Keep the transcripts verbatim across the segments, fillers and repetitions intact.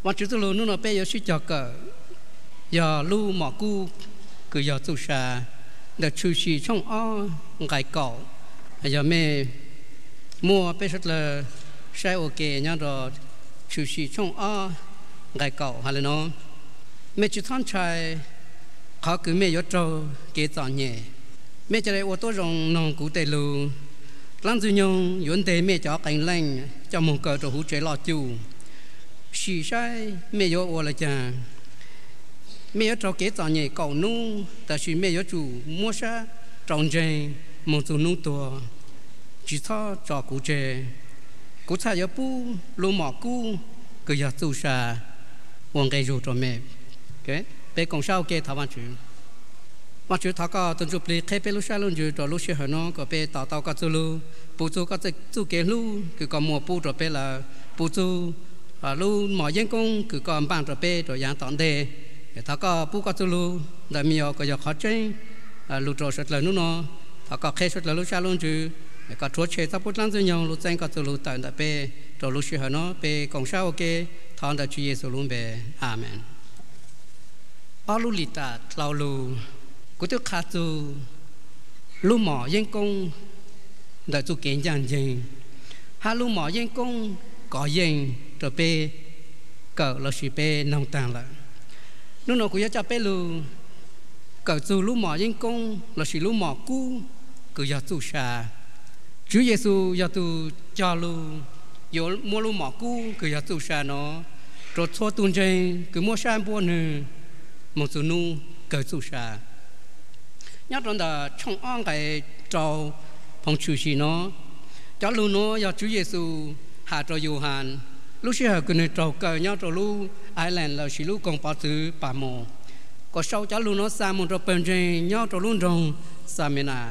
mà chú tôi luôn nó bé giờ suy cho cờ giờ lu mỏ cu cứ giờ tu sa được chú sĩ trong o ngày cỏ giờ mẹ mua bé rất là sai ok nhá rồi chú sĩ trong o ngày cỏ hay là nó mẹ chú thằng trai họ cứ mẹ giờ trâu kế tỏ nhẹ mẹ cho đây ô tô rong nòng cụ tề lù lăng du nhung yuan tề mẹ cho cảnh lành cho một cờ trâu hú chế lò chu xì sai mẹ giờ ô là cha mẹ giờ trâu kế tỏ nhẹ cậu nu ta xì mẹ giờ chủ mua sa trồng dây một số nu tua chỉ thọ cho cụ chế cụ cha giờ pu lu mỏ cu cứ giờ tu sa uống cây rượu cho mẹ cái bé con sao kê thảo văn chữ mà chữ thảo có tuần chụp đi khai bé lúc sau luôn chữ rồi lúc sau hồi nó có bé tàu tàu có chú lu bù chú có chú chú kê lu cứ có mùa bù rồi bé là bù chú à lu mỏ dân công cứ có bàn rồi bé rồi giang tọn đề thảo có bù có chú lu là miêu có giờ khó chơi à lu rồi sốt là nó nó thảo có khai sốt là lúc sau luôn chữ có chúa chơi thảo bút lăng dưới nhau lúc danh có chú lu tại là bé rồi lúc sau hồi nó bé con sao kê thằng đã Chúa Giêsu luôn bé amen bao lì ta lao lù của tôi khát tu lù mỏ dân công đã tu kiến giang dân ha lù mỏ dân công có dân rồi pe cỡ là chỉ pe nông tàng lại lúc nào cũng cho pe lù cỡ tu lù mỏ dân công là chỉ lù mỏ cũ cứ giờ tu xa Chúa Giêsu giờ tu cho lù giờ mua lù mỏ cũ cứ giờ tu xa nó rồi thua tuôn trên cứ mua sang buôn nữa một số nu cởi su sa nhớ rằng là trong ăn cái trâu phong chủ sĩ nó cho luôn nó do Chúa Giêsu hạ cho Gioan lúc xưa cái này trâu cởi nhớ trâu lu Ireland là chỉ lu còn bảo thứ bà mồ có sau cho luôn nó sang một trâu bền trên nhớ trâu luôn trong Samena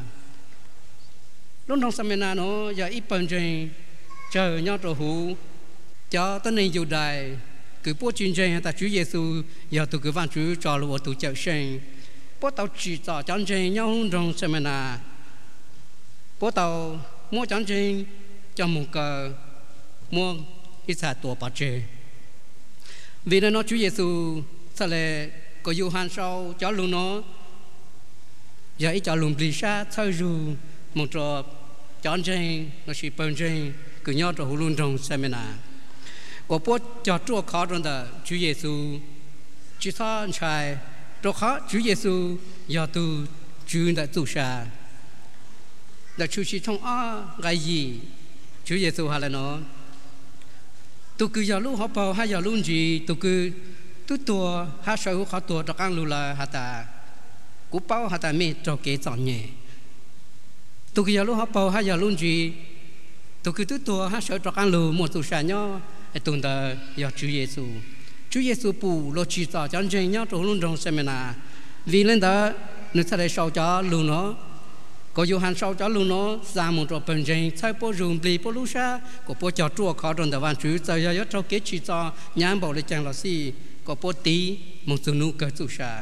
luôn trong Samena nó giờ ít bền trên chờ nhớ trâu hú cho tới nay dù đại cứ bố chuyên trình ta Chúa Giêsu giờ tụi cứ văn Chúa cho lúa tụi chợ sinh bố tàu chỉ cho chọn trình nhau trong Semena bố tàu mua chọn trình cho một cờ mua ít xa tổ bảo chế vì nó Chúa Giêsu sẽ là có Gioan sau cho luôn nó giờ ít cho luôn bì sa thay dù một trò chọn trình nó chỉ bền trình cứ nhau trong luôn trong Semena có bố cho chúa khó trong đó Chúa Giêsu chỉ thọ trai chúa khó Chúa Giêsu giờ tu Chúa đã tu sa là Chúa chỉ trong á cái gì Chúa Giêsu hay là nó tu cứ giờ lúc họ bảo hay giờ lúc gì tu cứ tu tua hay sở hữu họ tua cho ăn luôn là hạt ta cú bao hạt ta mẹ cho kế chọn nhẹ tu cứ giờ lúc họ bảo hay giờ lúc gì tu cứ tu tua hay sở cho ăn luôn một tu sa nhau tuần đó do Chúa Giêsu Chúa Giêsu bù lo chỉ cho chân chính nhau trong luôn trong Semena vì lên đó người ta lại sau cho luôn nó có Gioan sau cho luôn nó ra một chỗ bên trên thay bố dùng bì bố lúc xa có bố cho chúa khó trong đó văn Chúa giờ giờ cho kết chỉ cho nhãn bảo để chẳng là gì có bố tí một số nụ cười chủ xa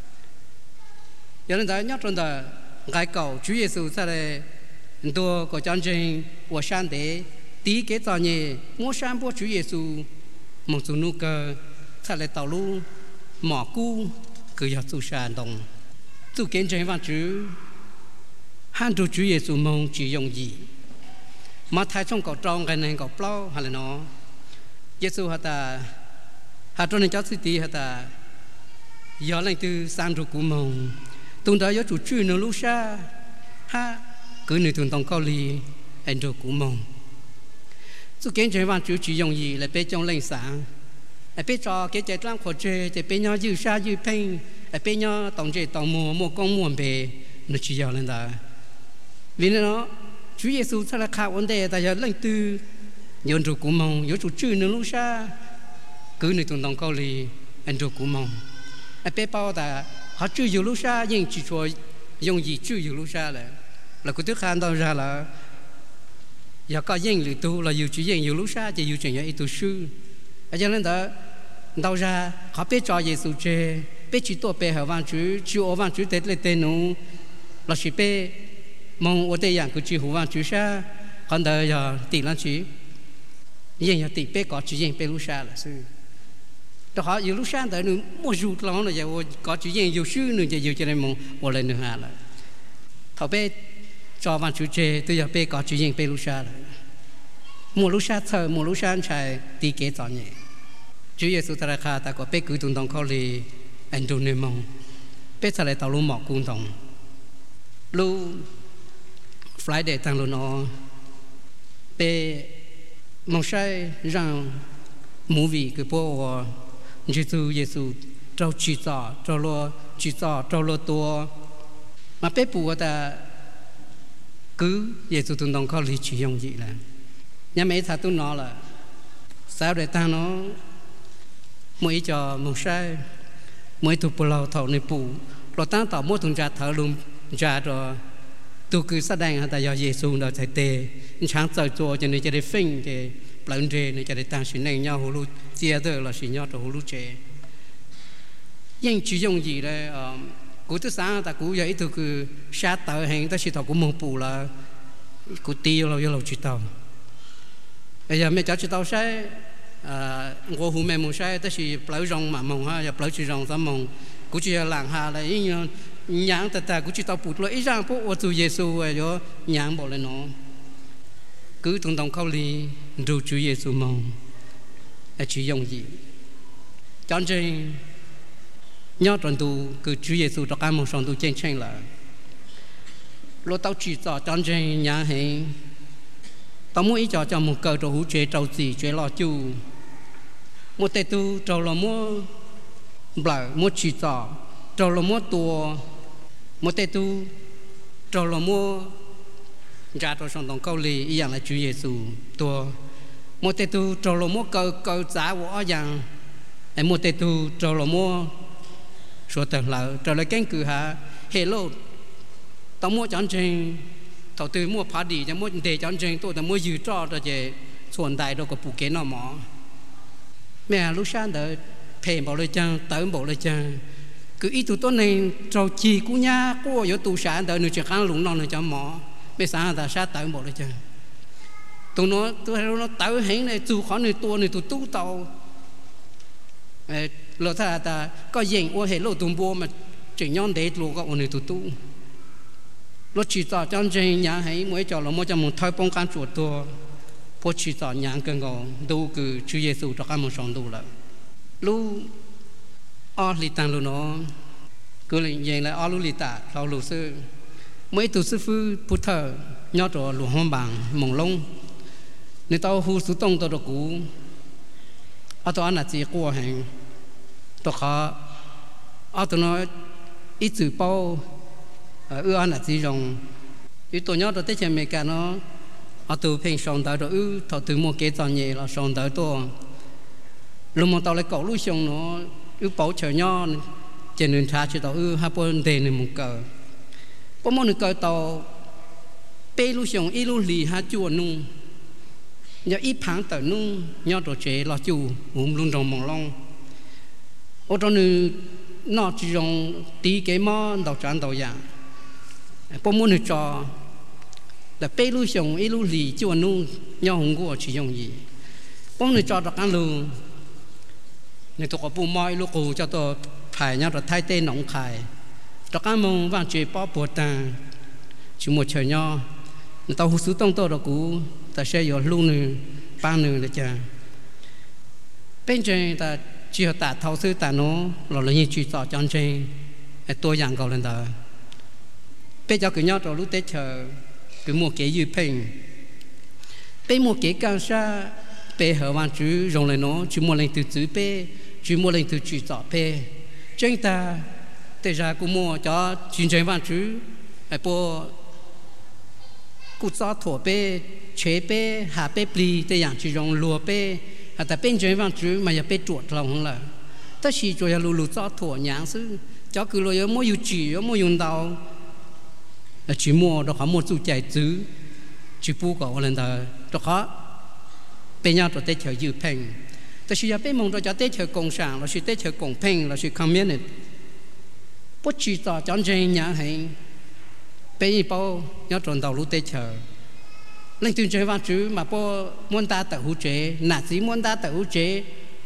giờ lên đó nhau trong đó cái cầu Chúa Giêsu sẽ là tôi có chân chính của sáng để tí cái tòa nhẹ mua sang bố Chúa Giêsu một số nụ cơ thật là tàu lu mỏ cu cứ giờ tu sàn đồng tu kiến trên văn chữ han tu Chúa Giêsu mong chỉ dùng gì mà thay trong cầu tròn cái này cầu plau hay là nó Giêsu hả ta hả trong này cháu sư tí hả ta giờ lại từ sang rồi của mong tung đó có chủ trương nó lúc xa ha cứ người thường tổng cao lì anh rồi của mong su kiến chế văn Chúa chỉ dùng gì là bé trong linh sáng, là bé cho cái chế làm khó chế, chế bé nhau dư sa dư phèn, là bé nhau tổng chế tổng mua mua công mua bề, nó chỉ dùng lên đó. Vì nó Chúa Giêsu sẽ là khảo vấn đề, tại giờ linh tư, nhớ chủ của mong, nhớ chủ trương nó lúc xa, cứ người tuần đồng cao lì, anh chủ của mong, là bé bao ta họ chưa dùng lúc xa, nhưng chỉ cho dùng gì chưa dùng lúc xa là, là cái thứ khăn đâu ra là giờ có dân lựa tu là nhiều chuyện dân nhiều lúc xa chỉ nhiều chuyện như tu sư, cho nên đó đâu ra họ biết cho Giêsu chơi, biết chỉ tổ bé họ văn chữ, chữ ở văn chữ tết lên tên nó là chỉ bé mong ở đây dạng cứ chữ hồ văn chữ xa, còn đời giờ tỷ lắm chữ, dân giờ tỷ bé có chữ dân bé lúc xa là sư, đó họ yêu lúc sáng tới nữa mua rụt lắm là giờ có chuyện gì yêu sư nữa giờ yêu cho nên mong một lần nữa hà là thọ bé cho văn chủ chế tôi giờ bé có chuyện gì bé lúc sáng là mua lúc sáng thở mua lúc sáng chạy đi kế chọn nhẹ chủ yếu số ta khai ta có bé cứ tung đồng khó lì anh đồ nên mong bé sẽ lại tàu lúa mọc cung đồng lúc Friday tăng luôn nó bé mong sai rằng movie cái bộ Giêsu Giêsu trao chỉ cho trao lo chỉ cho trao lo tua mà bé bùa ta cứ Giêsu tuân đồng khó lý chỉ dùng gì là nhà mấy thằng tôi nói là sao để ta nó mỗi cho mong sai mỗi tụ bù lao thầu này bù rồi ta tạo mỗi thùng trà thở luôn trà rồi tôi cứ sát đành ta do Giêsu đó thầy tê sáng giờ cho cho nên cho để phình thì lần trên này cho để tăng sinh này nhau hồ lô chia được là sinh nhau hồ lô chế nhưng chỉ dùng gì đây cú thứ sáng ta cú vậy tôi cứ sát tới hành ta chỉ thọ của mông bù là cú tiêu là yêu lâu chỉ tàu bây giờ mấy cháu chỉ tàu sai ngô hú mẹ mông sai ta chỉ lấy rong mà mông ha, lấy chỉ rong tấm mông cú chỉ làng hà là những nhang ta ta cú chỉ tàu bụt lấy rằng bố ở tu Giêsu rồi đó nhang bỏ lên nó cứ tung đồng khâu li dù Chúa Giêsu mong là chỉ dùng gì chọn trên nhớ tròn tu cứ Chúa Giêsu cho các mong son tu trên trên là lo tao chỉ cho chọn trên nhà hay tao muốn ý cho cho một cờ trâu hú chế trâu gì chế lo chu một tê tu trâu là mua bờ mua chỉ cho trâu là mua tua một tê tu trâu là mua ra trong sông Đông Câu Lì, ý rằng là Chúa Giêsu tua một tê tu trâu là mua câu câu giá của rằng em một tê tu trâu là mua số tầng là trâu là cánh cửa hà hello tao mua chọn trên thầu tư mua phá đi cho mua để chọn trên tôi tao mua dư cho cho về xuân đại đâu có phụ kế nào mỏ mẹ lúc sáng đợi phèn bảo lời chăng tới bảo lời chăng cứ ý tụi tôi này trâu chi cú nhá cô ở tụ sản đợi nửa chiếc khăn lủng non nửa cho mỏ bây sáng ta sát tới bảo lời chăng tụi nó tụi nó tới hẹn này tụ khó nửa tua nửa tụ tú tàu lỡ thà ta có diện ô hệ lỗ tụm bùa mà chỉ nhon để lỗ có nửa tụ tú lúc chỉ cho trong trên nhà hay mỗi cho là mỗi cho một thay bông can chuột tua bố chỉ cho nhà cần ngầu đâu cứ Chúa Giêsu cho các mong sống đủ là lúc ở lì tang lúc nó cứ là vậy là ở lúc lì taเราlúc sư mấy tu sư phụ Phật thờ nhớ cho lục hoang bằng mông lông nếu tao hú số tông tao được cú ở tao ăn là gì qua hàng tao khó ở tao nói ít chữ bao ư ăn là gì rong ư tao nhớ tao tới trên mấy cái nó ở từ phèn sòng tới rồi ư thọ từ mua cái tròn nhẹ là sòng tới to lúc mà tao lại cậu lúc sòng nó ư bảo chờ nhau trên đường xa chỉ tao ư hai bên đề này một cờ có một cờ tàu bê lu sòng ít lu lì hai chùa nung nhớ ít tháng tới nung nhớ đồ chế là chùa uống luôn trong mỏng long ở trong này nó chỉ dùng tí cái mỏ đầu trán đầu dạng có một trò là bê lu sòng ít lu lì chùa nung nhớ hùng của chỉ dùng gì có một trò đặc ăn luôn nên tôi có bù mỏi lu cổ cho tôi phải nhớ là thay tên nóng khai đặc ăn mông vàng chế bỏ bột tàng chỉ một trời nho tao hút số tông tôi đó cũ ta sẽ có luôn nữa ba nữa là cha bên trên ta chỉ có ta thao sư ta nó là là như chỉ cho chân trên tôi dạng cầu lên ta bây giờ cứ nhớ rồi lúc tết chờ cứ mua cái gì phèn bên mua cái càng xa bên hở vàng chú dùng lại nó chú mua lên từ chữ bên chú mua lên từ chỉ cho bên trên ta thế ra cũng mua cho chương trình vàng chú ai po cụ cho thổ bê chế bê hạ bê bì thế dạng chỉ dùng lúa bê àแต่เป็นchương vàng chú mà giờ bê chuột lòng là tất chỉ cho lúa lúa cho thổ nhang sư cho cứ lúa mua yêu chỉ mua dùng đầu là chỉ mua đó có một số chạy chữ chỉ bu có lần đó đó có bên nhau rồi tết chờ dự phèn tất chỉ giờ bên mong rồi cho tết chờ cộng sản là chỉ tết chờ cộng phèn là chỉ communist bất chỉ cho chọn trên nhà hay bây bao nhớ tròn đầu lũ tê chờ lên tuyên truyền văn chú mà bao muốn ta tự hỗ trợ nạt gì muốn ta tự hỗ trợ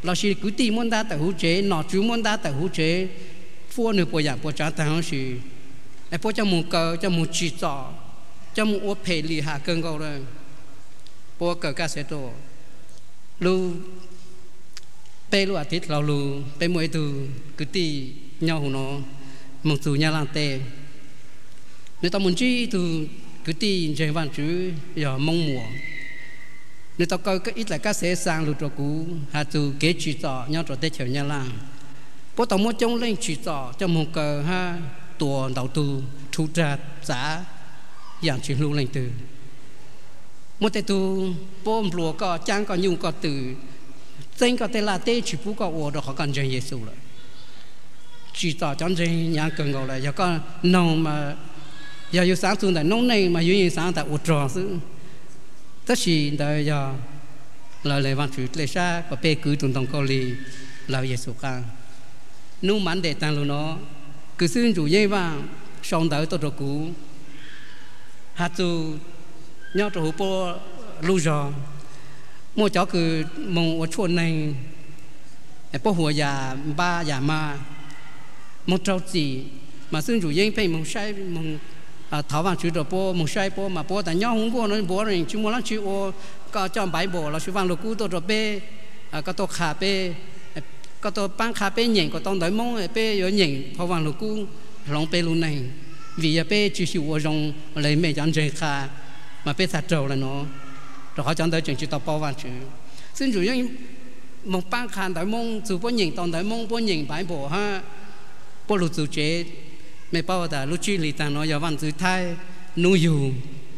là chỉ cứ tìm món đá tại hữu chế nọ chú món đá tại hữu chế phua nửa bộ dạng bộ trả tại hữu sĩ ai bộ cho một cờ cho một chỉ trọ cho một ô phê lì hạ cơn gầu rồi bộ cờ ca sẽ tổ lu pe lu atit lao lu pe mỗi từ cứ tì nhau hồ nó một từ nhà lang tê nếu ta muốn chi từ cứ tì trên văn chữ giờ mong mùa nếu ta coi cái ít là các sẽ sang lụt rồi cũ hà từ kế chỉ trọ nhau trọ tết chiều nhà lang bộ tàu mua trông lên chỉ trọ cho một cờ ha tua đầu tư thu ra giá dạng chuyển lưu lên từ một tay tu bom lúa có trang có nhung có từ tên có tên là tê chỉ phú có ổ đó họ cần chơi Giêsu rồi chỉ tỏ cho chơi nhà cần gọi là giờ có nông mà giờ yêu sáng xuống tại nông này mà yêu sáng tại ổ tròn xứ tất nhiên đời giờ lời lời văn chữ lệ xa có bê cứ tuần đồng câu lì là Giêsu ca nung mắn để tăng luôn nó cứ xin chủ dây vàng xong tới tôi rồi cũ hạt tu nhau trổ po lưu giò mua chó cứ mong ở chuột này po hùa già ba già ma một trâu chỉ mà xin chủ dây phải mong sai mong tháo vàng chữ rồi po mong sai po mà po tại nhau không po nó po rồi chúng mua lắm chữ ô có cho bảy bộ là chữ vàng lục cũ tôi rồi pe có tôi khả pe có tôi bán khả pe nhện có tôi đợi mong pe rồi nhện tháo vàng lục cũ lòng pe luôn này vì pe chỉ chịu ở trong lấy mấy trăm chơi khả mà pe sạt trầu là nó rồi họ chọn tới chuyện chỉ tao bao vàng chữ xin chủ yếu một ban khăn đợi mong dù bao nhiêu tao đợi mong bao nhiêu bài bộ ha bao lụt dù chế mấy bao ta lúc chi lì ta nói giờ văn chữ thay nuôi dù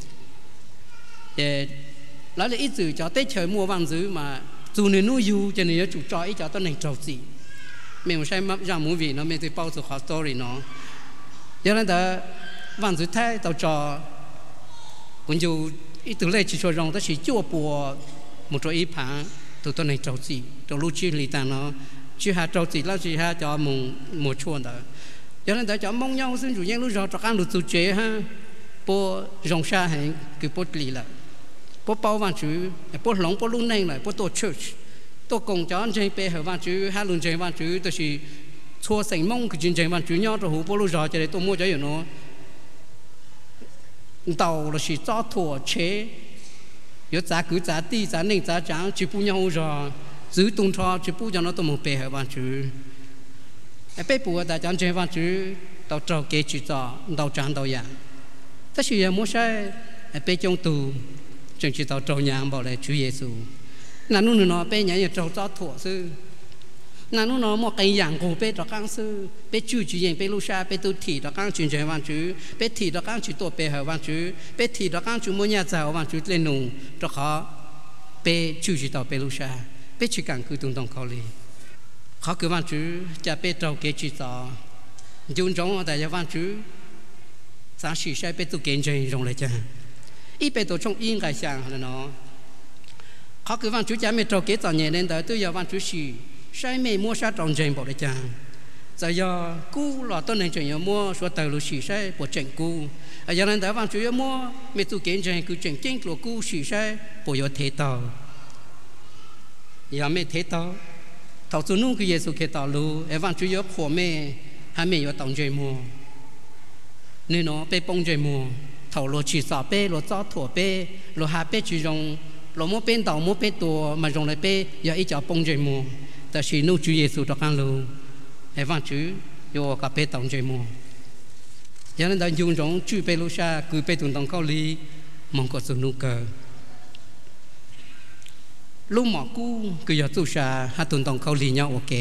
để nói là ít chữ cho tết trời mua văn chữ mà dù nên nuôi dù cho nên chủ cho ít cho tao nên trầu gì mình sai mắm ra mũi vị nó mình thì bao giờ họ story nó cho nên ta văn chữ thay tao cho cũng dù ít từ đây chỉ cho rằng ta chỉ chua bùa một chỗ ít phá từ tôi này trâu gì trâu lưu chi lì ta nó chỉ hà trâu gì là chỉ hà cho một một chuồn đó cho nên ta cho mong nhau xin chủ nhân lúc rồi cho các luật chế ha po rong xa hay cứ po lì là po bao vàng chữ po lỏng po luôn này lại po tổ church tổ công cho anh chơi pe hở vàng chữ hai luôn chơi vàng chữ tôi chỉ xua sành mong cái chuyện chơi vàng chữ nhau rồi hú po lúc rồi cho nên tôi mua cho nó tàu là chỉ cho thua chế, có giá cứ giá đi giá nên giá trắng chỉ bu nhau rồi, giữ tung cho chỉ bu cho nó tụi một bè ở ban chữ, bè bu ở trong trên ban chữ, tàu trâu kế chữ cho, tàu trắng tàu vàng, tất nhiên mua xe, bè trong tù, chẳng chỉ tàu trâu nhàng bảo là Chúa Giêsu, là nu nó bè nhảy ở trâu cho thua sư. là nó nó một cái dạng của bé đó các sư bé chú chú dạng bé lu sa bé tu thị đó các chuyên gia văn chú bé thị đó các chú tổ bé hở văn chú bé thị đó các chú mua nhà giàu văn chú lên nung đó khó bé chú chú tổ bé lu sa bé chỉ cần cứ tung tung khẩu lì khó cứ văn chú cha bé trâu kế chú tổ dùng trong ở đại gia văn chú sáng sử sai bé tu kiến chơi dùng lại cha ít bé tu trong yên cái sang là nó khó cứ văn chú cha bé trâu kế tổ nhẹ lên tới tôi giờ văn chú sử sai mẹ mua sát trồng trên bộ đại trang, giờ giờ cú là tôi nên chọn mua số tờ lúa xì sai bộ chỉnh cú, ở giờ này đã vào chủ yếu mua mẹ tu kiến trên cứ chỉnh chỉnh lúa cú xì sai bộ yếu thế tàu, giờ mẹ thế tàu, thầu số nung cái Giêsu cái tàu lúa, ở vào chủ yếu của mẹ hai mẹ yếu tổng trên mua, nên nó bé bông trên mua, thầu lúa chỉ sợ bé lúa gió thua bé lúa hà bé chỉ dùng lúa mua bé tàu mua bé tua mà dùng lại bé giờ ít cho bông trên mua. Ta chỉ nuôi Chúa Giêsu cho con luôn, hay văn chữ, yo cà phê tổng chơi mua. Cho nên ta dùng trong Chúa bê lu sa, cứ bê tuần tổng cao lý, mong có sự nuôi cờ. Lúc mà cú cứ giờ tu sa, hai tuần tổng cao lý nhau ok.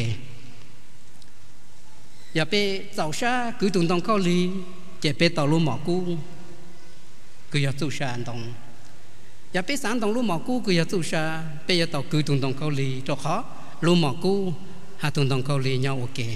Giờ bê tàu sa cứ tuần tổng cao lý, chỉ bê tàu lúc mà cú cứ giờ tu sa tổng. Giờ bê sáng tổng lúc mà cú cứ giờ tu sa, bê giờ tàu cứ tuần tổng cao lý cho khó. Lúc mà cú hai tuần đồng câu lì nhau ok.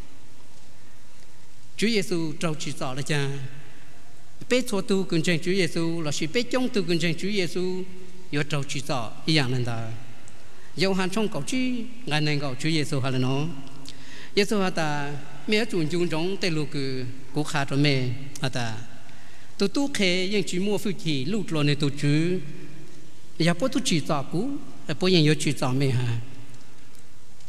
Chúa Giêsu trâu chỉ rõ là cha. Bé cho tu cần chân Chúa Giêsu là chỉ bé trong tu cần chân Chúa Giêsu yếu trâu chỉ rõ ý dạng nên ta. Dầu hàng trong cầu chi ngày nay cầu Chúa Giêsu hay là nó. Giêsu hay ta mẹ chủ dung trong tây lục cứ cố khá cho mẹ hay ta. Tu tu khé những chỉ mua phu chỉ lụt lo nên tu Chúa. Giờ bố tu chỉ rõ cú, bố những yếu chỉ rõ mẹ ha.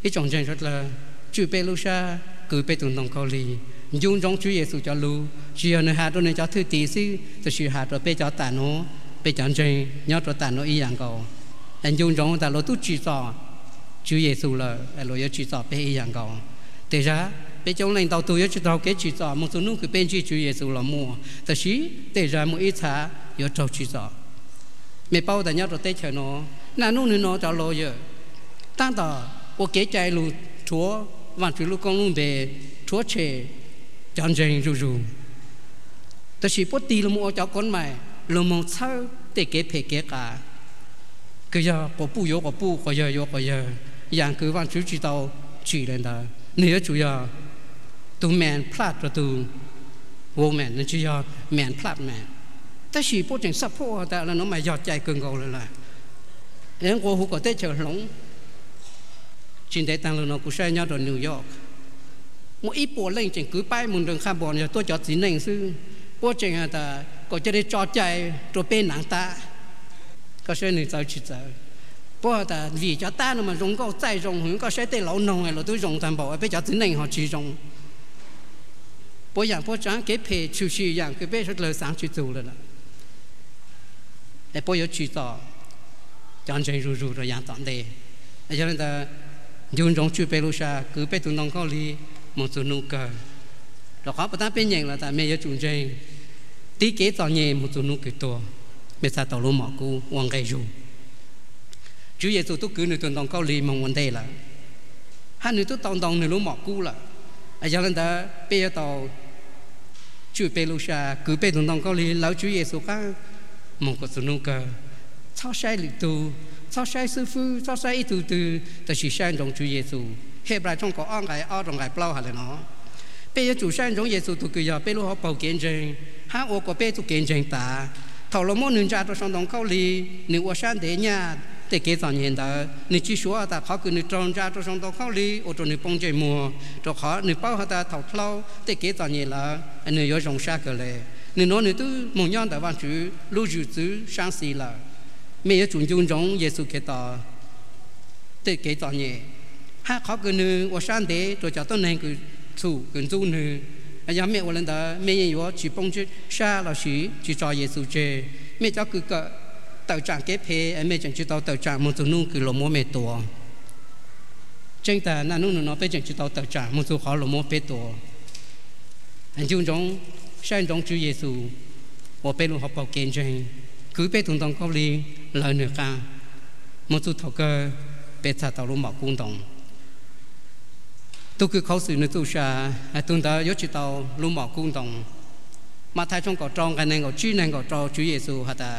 cái trong tranh rất là Chúa bê lu sa cứ bê tụng đồng cao lì dùng trong Chúa Giêsu cho lu chỉ ở nơi hạ đôi nơi cho thứ tỷ sư thì sự hạ đôi bê cho tàn nó bê chọn tranh nhớ cho tàn nó ý dạng cầu anh dùng trong ta lo tu chỉ cho Chúa Giêsu là lo yo chỉ cho bê ý dạng cầu thế ra bê trong lãnh đạo tôi yo chỉ cho cái chỉ cho một số lúc cứ bên chỉ Chúa Giêsu là muaแต่sĩ thế ra một ít thà yo cho chỉ cho mẹ bao ta nhớ cho tết chờ nó là lúc nữa nó cho lo yoตั้งแต่我给在路戳往这路公路边戳车战争如如但是不地了我找con mày了我操得给赔给cả cứ giờ có bu yếu có bu có giờ yếu có giờ dạng cứ往chú chỉ tao chỉ lên đó nếu chủ yếu tụi mẹ plát rồi tụi vô mẹ nên chỉ do mẹ plát mẹ但是不仅 support 但là nó mày giọt chạy cường cầu là nên cô hú có tết chờ lóng chính thế tăng lượng nó cũng sẽ nhau ở New York một ít bộ lên chính cứ bay một đường khai bọn tôi cho chính hình sư bộ chính là ta có cho đi cho chạy cho bên nắng ta có sẽ người tới chỉ tới bộ ta vì cho ta mà dùng câu chạy dùng hướng có sẽ để lão nông này là tôi dùng toàn bộ bây giờ chính hình họ chỉ dùng bộ dạng bộ trắng cái phê chịu chịu dạng cái bây giờ lời sáng chịu tù rồi đó để bộ giờ chịu tỏ chọn chơi rù rù rồi dạng tạm đề cho nên ta dùng trong chữ bê lu sa cứ bê tụng nông cao li một số nụ cười rồi khó bắt ta bên nhận là ta mẹ yêu chúng chơi tí kế tỏ nhẹ một số nụ cười to mẹ sa tàu lúa mỏ cu hoàng cây rù Chúa Giêsu tôi cứ nửa tuần nông cao li mong vấn đề là hai nửa tôi tòng tòng nửa lúa mỏ cu là cho nên ta bây tàu chữ bê lu sa cứ bê tụng nông cao li lão Chúa Giêsu khác một số nụ cười sao sai lịch tu sao sai sư phụ sao sai từ từแต่是善中主耶稣希伯來中國安解安中解包下來nó bây giờ chủ善中耶穌tu cứ giờ bây lúc họ bảo kiến證ha ô có bây tu kiến證ta thầu lo mỗi người ra cho sang đồng cao li nếu ở san để nhà để kế toán hiện tại nếu chỉ số ta họ cứ nếu trồng ra cho sang đồng cao li ở trong nếu bông chơi mùa cho họ nếu bao ta thầu lâu để kế toán hiện là nếu có rong xa cái này nếu nói nếu tu một nhân tại văn chữ lưu trữ chữ sáng xì là mẹ yêu chúng chúng giống Giêsu kể tỏ để kể tỏ nhẹ ha khó cái nữ ở san để rồi cho tôi nên cứ chủ cứ chủ nữ bây giờ mẹ ở lên đó mẹ yêu chỉ bông chứ xa là chỉ chỉ cho Giêsu chơi mẹ cho cứ cái tạo trạng kế phê mẹ chẳng chỉ tạo tạo trạng một số nung cứ lồng mua mẹ tổ trên ta na nung nó phải chẳng chỉ tạo tạo trạng một số họ lồng mua mẹ tổ anh chúng giống san giống Chúa Giêsu ở bên họ bảo kiến chơi cứ bê tụng đồng cao li lời nữa cả một chút thầu cơ bê cha tàu lúa mỏ cung đồng tôi cứ khẩu sự nữa tu sa tôi đã nhớ chỉ tàu lúa mỏ cung đồng mà thay trong cỏ tròn cái này cỏ chi này cỏ tròn Chúa Giêsu hả ta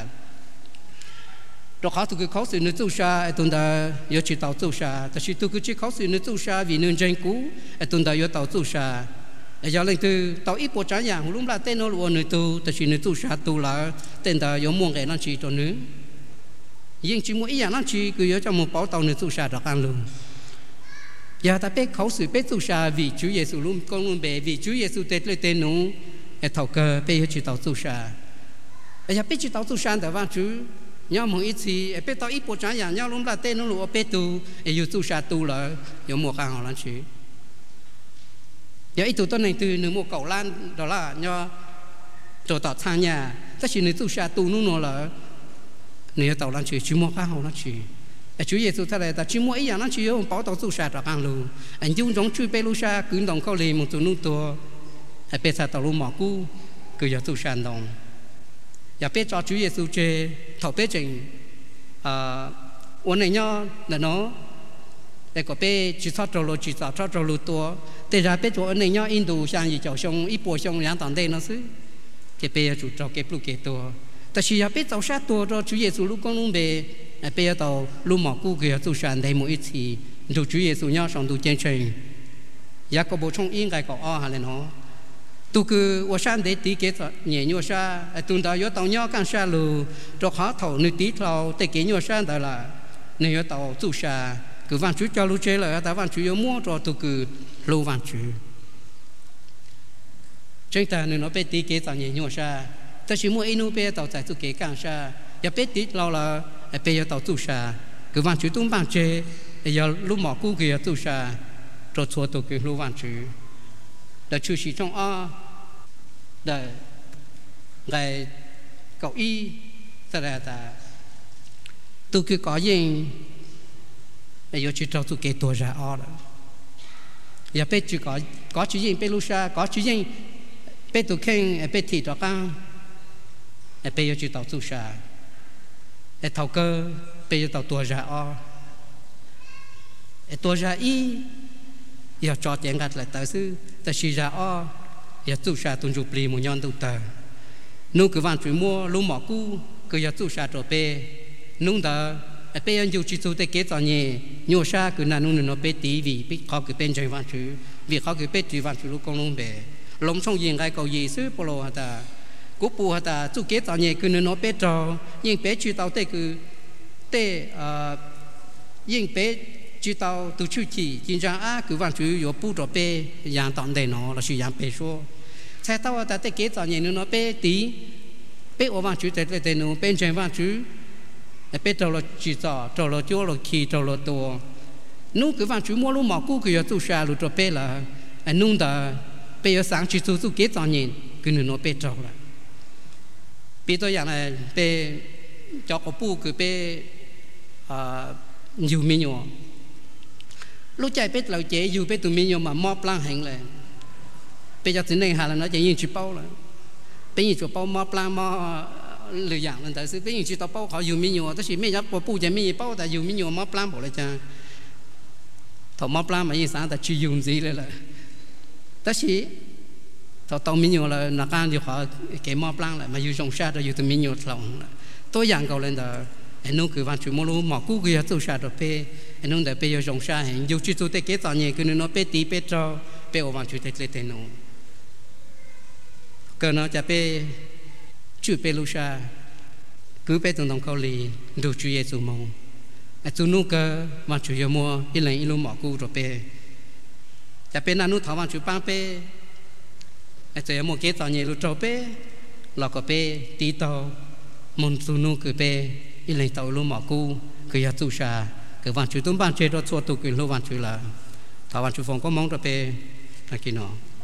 rồi khẩu tôi cứ khẩu sự nữa tu sa tôi đã nhớ chỉ tàu tu saแต่tôi cứ chỉ khẩu sự nữa tu sa vì nên tranh cũ tôi đã nhớ tàu tu sa giờ lên từ tàu ít bộ trái dạng lúc là tên nó luôn người tuแต่chỉ người tu sa tu là tên ta có muôn cái nó chỉ cho nữa nhưng chỉ mỗi dạng nó chỉ cứ nhớ trong một bảo tàu người tu sa được ăn luôn giờ ta biết khẩu sự biết tu sa vì Chúa Giêsu luôn con luôn bé vì Chúa Giêsu tên lên tên nó để thầu cơ biết chỉ tàu tu sa giờ biết chỉ tàu tu saแต่ว่า Chúa nhau một ít gì biết tàu ít bộ trái dạng nhau lúc là tên nó luôn biết tu để yêu tu sa tu là có một cái họ làm chứ giờ ít tuổi này từ nửa một cậu lan đó là do rồi tạo sang nhà tất nhiên nửa tu sa tu nó là nửa tàu lan chỉ chỉ một cái hậu nó chỉ Chúa Giêsu thay là ta chỉ một ý nó chỉ ông bảo tàu tu sa ra càng luôn anh dùng giống chui bê lu sa cứ đồng câu lì một số nút tua hay bê sa tàu lu mỏ cũ cứ giờ tu sa đồng giờ bê cho Chúa Giêsu chơi thầu bê trình à ôn này nhau là nó để có bé chỉ cho trâu lúa chỉ cho cho trâu lúa tua để ra bé chỗ này nhau Indo sang gì chỗ sông ít bộ sông yang tận đây nó xứ cái bé chủ trâu cái lúa cái tuaแต่是要bé tàu sát tua cho Chúa Giêsu lúc con lúc bé bé tàu lúc mỏ cũ kia tu sản đây một ít thì Chúa Giêsu nhau sang tu chân trình giá có bộ trong yên cái có o hà lên nó tu cứ ở sang để tí cái nhẹ nhua sa tu đã có tàu nhau càng sa lù cho họ thầu nơi tí thầu để cái nhua sa đó là nơi tàu tu sa cứ văn chú cho lưu chế là ta văn chú yêu mua cho tôi cứ lưu văn chú chúng ta nếu nó bé tí kế tạo nhẹ nhua sa ta chỉ mua inu bé tạo tại tôi kế càng sa và bé tí lâu là bé tàu tu sa cứ văn chú tung văn chế giờ lúc mỏ cũ kia tu sa cho chùa tu cái lúc văn chữ để chú sĩ trong o để ngày cậu y ta là ta tu cái có gì để giờ chỉ cho tu cái tuổi ra o rồi giờ bé chỉ có có chữ gì bé lúc sa có chữ gì bé tu khen bé thì đó cao bé giờ chỉ tàu tu sa bé thầu cơ bé giờ tàu tuổi ra o tuổi ra y giờ cho tiền gạt lại tới sư ta chỉ ra o giờ tu sa tuân chụp lì một nhon tu tờ nung cứ van chửi mua lúc mỏ cũ cứ giờ tu sa rồi bé nung đó bé anh dù chỉ tu tới kế tao nhẹ nhiều sa cứ năn nung nó bé tí vì bé khó cứ bên chơi van chửi vì khó cứ bé chửi van chửi lúc con lông bé lông xong gì cái cầu gì sư polo hả ta cú pu hả ta tu kế tao nhẹ cứ nó bé trò nhưng bé chửi tao tê cứ tê nhưng bé chỉ tao từ chú chỉ chính ra á cứ van chửi có pu trò bé dạng tạm để nó là sự dạng bé số sai tao ta tê kế tao nhẹ nó bé tí bé ở van chửi tê tê nó bên chơi van chửi bé trâu là chỉ trò trâu là chúa là khi trâu là tua nung cứ van chửi mua lúc mỏ cũ cứ giờ tu sa lúc trò bé là nung đó bé giờ sáng chỉ tu tu kế tao nhẹ cứ nó bé trâu là bé tôi dạng này bé cho có pu cứ bé nhiều mi nhỏ lúc chạy bé lâu chế nhiều bé tụi mi nhỏ mà móp lang hành lại bé cho tính này hà là nó chạy nhiều chữ bao là bé nhiều chữ bao móp lang móp lười dạng lần tới bé nhiều chữ tao bao họ nhiều mi nhỏ, tất nhiên mấy nhóc có pu chạy mi bao tại nhiều mi nhỏ móp lang bỏ lại cha thọ móp lang mà như sáng ta chưa dùng gìเลยlà tất nhiên thọ tao mi nhỏ là nãy can thì họ cái móp lang lại mà dùng trong sát rồi dùng tụi mi nhỏ lòng tôi dạng cầu lên đó anh nông cứ van chửi mua lúa mỏ cũ kia tu sa rồi pe anh nông để pe vô trồng sa hình dù chỉ tu tê kế tao nhẹ cứ nó pe tí pe cho pe ở van chửi tê tê tê nó cơ nóจะpe chửi pe lu sa cứ pe tông tông câu lì đủ chửi Giêsu mong anh tu nông cơ van chửi vô mua ít lần ít lúa mỏ cũ rồi peจะpe nanu thảo van chửi bang pe anh chơi mua kế tao nhẹ lu trâu pe lọ có pe tí tao môn tu nông cứ pe ít lần tàu luôn mỏ cũ cứ giờ tu sa cứ van chửi tôm ban chơi đó chua tu cứ luôn van chửi là thảo van chửi phong có mong đó pe là kia nó